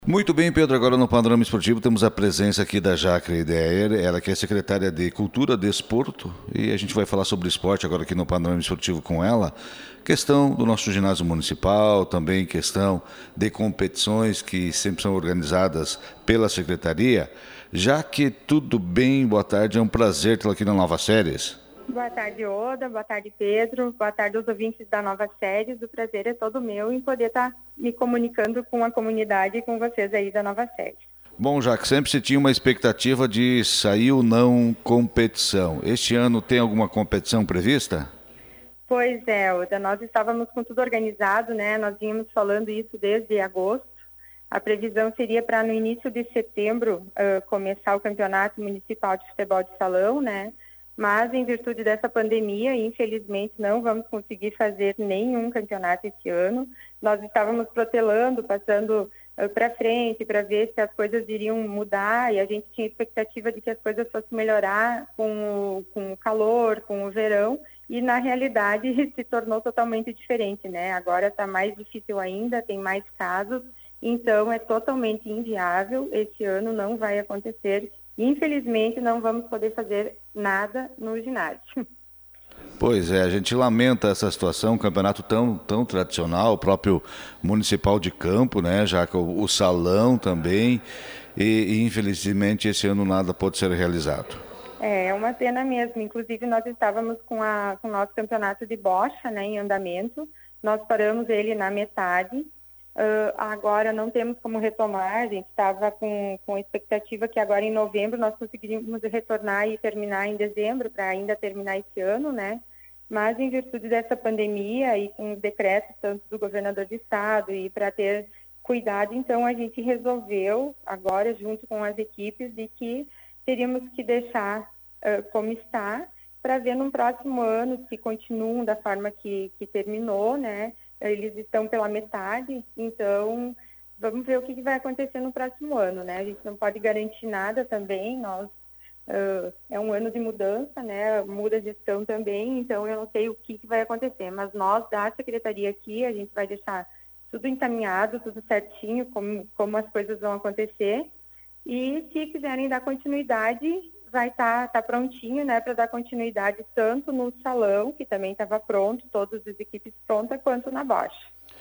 Muito bem, Pedro. Agora no Panorama Esportivo temos a presença aqui da Jacre Deyer, ela que é secretária de Cultura, Desporto, e a gente vai falar sobre esporte agora aqui no Panorama Esportivo com ela. Questão do nosso ginásio municipal, também questão de competições que sempre são organizadas pela secretaria. Jaque, tudo bem? Boa tarde, é um prazer tê-la aqui na Nova Séries. Boa tarde, Oda. Boa tarde, Pedro. Boa tarde aos ouvintes da Nova Séries. O prazer é todo meu em poder estar me comunicando com a comunidade e com vocês aí da Nova Séries. Bom, Jaque, sempre se tinha uma expectativa de sair ou não competição. Este ano tem alguma competição prevista? Pois é, Oda. Nós estávamos com tudo organizado, né? Nós vínhamos falando isso desde agosto. A previsão seria para no início de setembro começar o Campeonato Municipal de Futebol de Salão, né? Mas, em virtude dessa pandemia, infelizmente, não vamos conseguir fazer nenhum campeonato esse ano. Nós estávamos protelando, passando para frente, para ver se as coisas iriam mudar, e a gente tinha expectativa de que as coisas fossem melhorar com o calor, com o verão, e, na realidade, se tornou totalmente diferente, né? Agora está mais difícil ainda, tem mais casos, então é totalmente inviável. Esse ano não vai acontecer. Infelizmente, não vamos poder fazer nada no ginásio. Pois é, a gente lamenta essa situação, um campeonato tão tradicional, o próprio municipal de campo, né, já que o salão também, e infelizmente esse ano nada pode ser realizado. É uma pena mesmo. Inclusive, nós estávamos com o nosso campeonato de bocha, né, em andamento. Nós paramos ele na metade. Agora não temos como retomar. A gente estava com expectativa que agora em novembro nós conseguiríamos retornar e terminar em dezembro, para ainda terminar esse ano, né? Mas em virtude dessa pandemia e com os decretos tanto do governador do estado e para ter cuidado, então a gente resolveu agora, junto com as equipes, de que teríamos que deixar como está, para ver no próximo ano se continuam da forma que terminou, né? Eles estão pela metade, então vamos ver o que vai acontecer no próximo ano, né? A gente não pode garantir nada também, é um ano de mudança, né? Muda a gestão também, então eu não sei o que vai acontecer, mas nós da Secretaria aqui, a gente vai deixar tudo encaminhado, tudo certinho, como as coisas vão acontecer, e se quiserem dar continuidade, vai estar prontinho, né, para dar continuidade tanto no salão, que também estava pronto, todas as equipes prontas, quanto na bocha.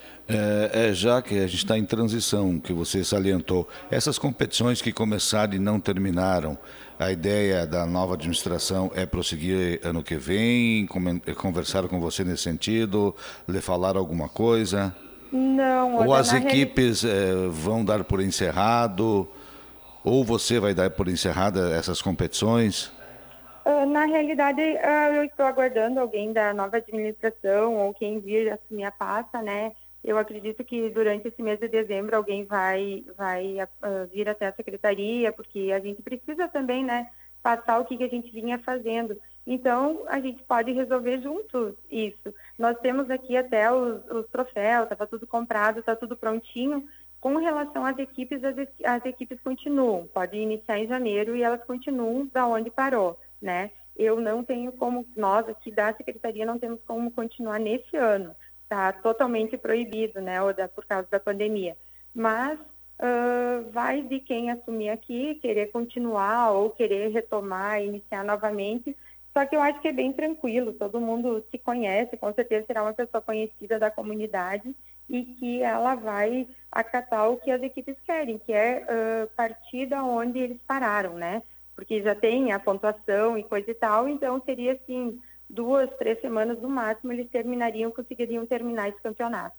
Já que a gente está em transição, que você salientou, essas competições que começaram e não terminaram, a ideia da nova administração é prosseguir ano que vem? Conversaram com você nesse sentido? Lhe falaram alguma coisa? Não. Ou as equipes vão dar por encerrado? Ou você vai dar por encerrada essas competições? Na realidade, eu estou aguardando alguém da nova administração ou quem vir assumir a pasta, né? Eu acredito que durante esse mês de dezembro alguém vai vir até a secretaria, porque a gente precisa também, né, passar o que a gente vinha fazendo. Então, a gente pode resolver juntos isso. Nós temos aqui até os troféus, estava tudo comprado, está tudo prontinho. Com relação às equipes, as equipes continuam. Pode iniciar em janeiro e elas continuam da onde parou, né? Eu não tenho como, nós aqui da Secretaria não temos como continuar nesse ano. Está totalmente proibido, né, por causa da pandemia. Mas vai de quem assumir aqui, querer continuar ou querer retomar, iniciar novamente. Só que eu acho que é bem tranquilo, todo mundo se conhece, com certeza será uma pessoa conhecida da comunidade e que ela vai acatar o que as equipes querem, que é partir da onde eles pararam, né? Porque já tem a pontuação e coisa e tal, então seria assim, 2, 3 semanas no máximo, eles conseguiriam terminar esse campeonato.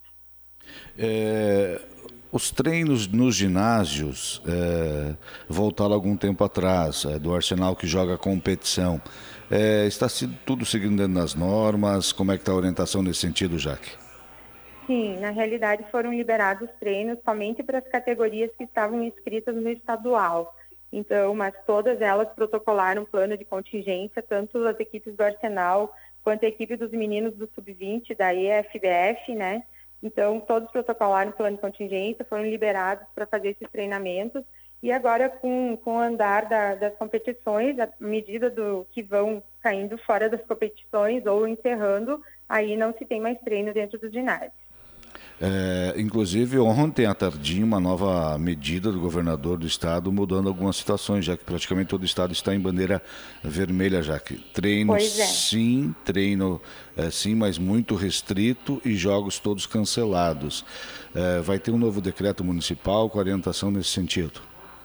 Os treinos nos ginásios voltaram algum tempo atrás, do Arsenal que joga competição. Está tudo seguindo dentro das normas? Como é que está a orientação nesse sentido, Jaque? Sim, na realidade foram liberados treinos somente para as categorias que estavam inscritas no estadual. Então, mas todas elas protocolaram um plano de contingência, tanto as equipes do Arsenal quanto a equipe dos meninos do Sub-20 da EFBF, né? Então, todos protocolaram um plano de contingência, foram liberados para fazer esses treinamentos. E agora, com o andar das competições, à medida do que vão caindo fora das competições ou encerrando, aí não se tem mais treino dentro do ginásio. Inclusive, ontem à tardinha, uma nova medida do governador do estado mudando algumas situações, já que praticamente todo o estado está em bandeira vermelha, já que Pois é. treino sim, mas muito restrito e jogos todos cancelados. Vai ter um novo decreto municipal com orientação nesse sentido.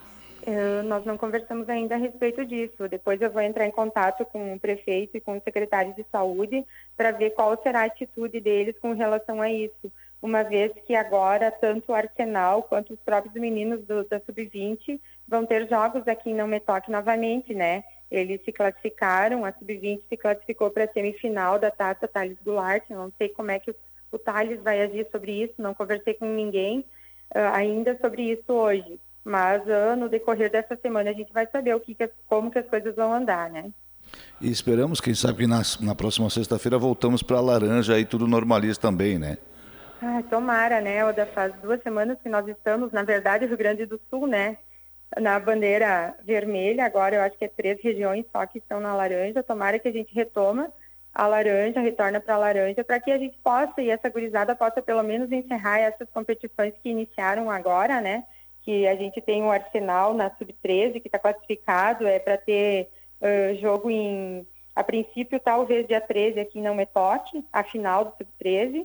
Nós não conversamos ainda a respeito disso. Depois eu vou entrar em contato com o prefeito e com o secretário de saúde para ver qual será a atitude deles com relação a isso. Uma vez que agora tanto o Arsenal quanto os próprios meninos da Sub-20 vão ter jogos aqui em Não Me Toque novamente, né? Eles se classificaram, a Sub-20 se classificou para a semifinal da Taça Thales Goulart. Eu não sei como é que o Thales vai agir sobre isso, não conversei com ninguém ainda sobre isso hoje. Mas no decorrer dessa semana a gente vai saber como que as coisas vão andar, né? E esperamos, quem sabe, que na próxima sexta-feira voltamos para a laranja e tudo normaliza também, né? Tomara, né, Oda? Faz 2 semanas que nós estamos, na verdade, Rio Grande do Sul, né, na bandeira vermelha. Agora eu acho que é 3 regiões só que estão na laranja. Tomara que a gente retoma a laranja, retorna para a laranja, para que a gente possa, e essa gurizada possa pelo menos encerrar essas competições que iniciaram agora, né? Que a gente tem o Arsenal na Sub-13, que está classificado, para ter jogo a princípio, talvez dia 13 aqui em Não Me Toque, a final do Sub-13,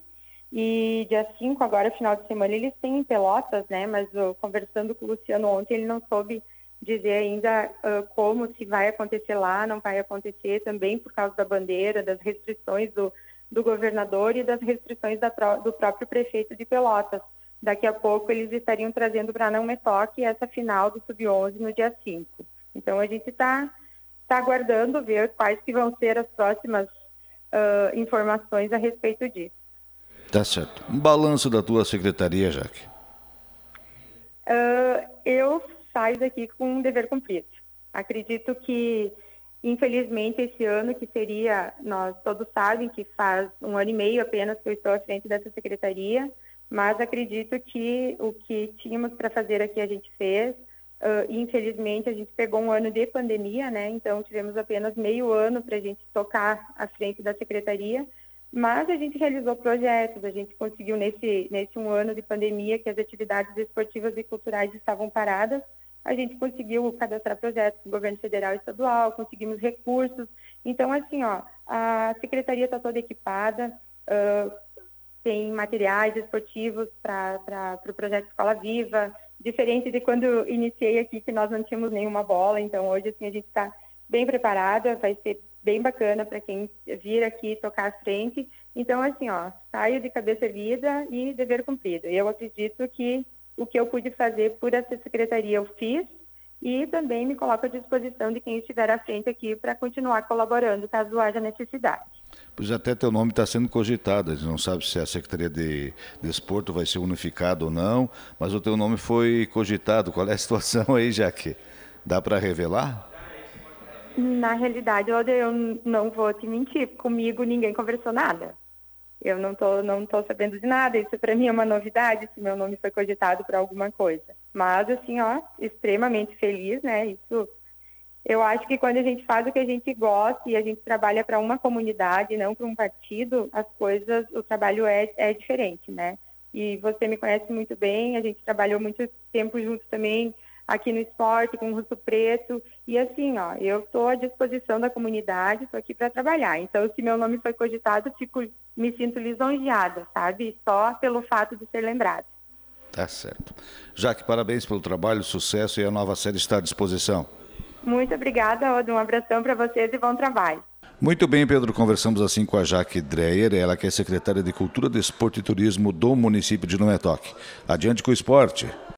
e dia 5, agora final de semana, eles têm em Pelotas, né? Mas conversando com o Luciano ontem, ele não soube dizer ainda como, se vai acontecer lá, não vai acontecer, também por causa da bandeira, das restrições do governador e das restrições do próprio prefeito de Pelotas. Daqui a pouco eles estariam trazendo para Não Me Toque essa final do Sub-11 no dia 5. Então a gente está aguardando ver quais que vão ser as próximas informações a respeito disso. Tá certo. Um balanço da tua secretaria, Jaque. Eu saio daqui com um dever cumprido. Acredito que, infelizmente, esse ano nós todos sabem que faz 1 ano e meio apenas que eu estou à frente dessa secretaria, mas acredito que o que tínhamos para fazer aqui a gente fez. Infelizmente, a gente pegou um ano de pandemia, né? Então, tivemos apenas meio ano para a gente tocar à frente da secretaria, mas a gente realizou projetos, a gente conseguiu nesse 1 ano de pandemia que as atividades esportivas e culturais estavam paradas, a gente conseguiu cadastrar projetos do governo federal e estadual, conseguimos recursos. Então, assim, a secretaria está toda equipada, tem materiais esportivos para o projeto Escola Viva, diferente de quando iniciei aqui, que nós não tínhamos nenhuma bola. Então, hoje, assim, a gente está bem preparada, vai ser bem bacana para quem vir aqui tocar à frente. Então, assim, saio de cabeça erguida e dever cumprido. Eu acredito que o que eu pude fazer por essa secretaria eu fiz, e também me coloco à disposição de quem estiver à frente aqui para continuar colaborando, caso haja necessidade. Pois até teu nome está sendo cogitado, a gente não sabe se a Secretaria de Desporto vai ser unificada ou não, mas o teu nome foi cogitado. Qual é a situação aí, Jaque? Dá para revelar? Na realidade, eu não vou te mentir, comigo ninguém conversou nada. Eu não tô sabendo de nada, isso para mim é uma novidade, se meu nome foi cogitado para alguma coisa. Mas, assim, extremamente feliz, né? Isso, eu acho que quando a gente faz o que a gente gosta e a gente trabalha para uma comunidade, não para um partido, o trabalho é diferente, né? E você me conhece muito bem, a gente trabalhou muito tempo juntos também aqui no esporte, com o Russo Preto, e assim, eu estou à disposição da comunidade, estou aqui para trabalhar. Então, se meu nome foi cogitado, me sinto lisonjeada, sabe? Só pelo fato de ser lembrada. Tá certo. Jaque, parabéns pelo trabalho, sucesso, e a nova série está à disposição. Muito obrigada, Oda. Um abração para vocês e bom trabalho. Muito bem, Pedro, conversamos assim com a Jaque Dreyer, ela que é secretária de Cultura, Desporto e Turismo do município de Não Me Toque. Adiante com o esporte.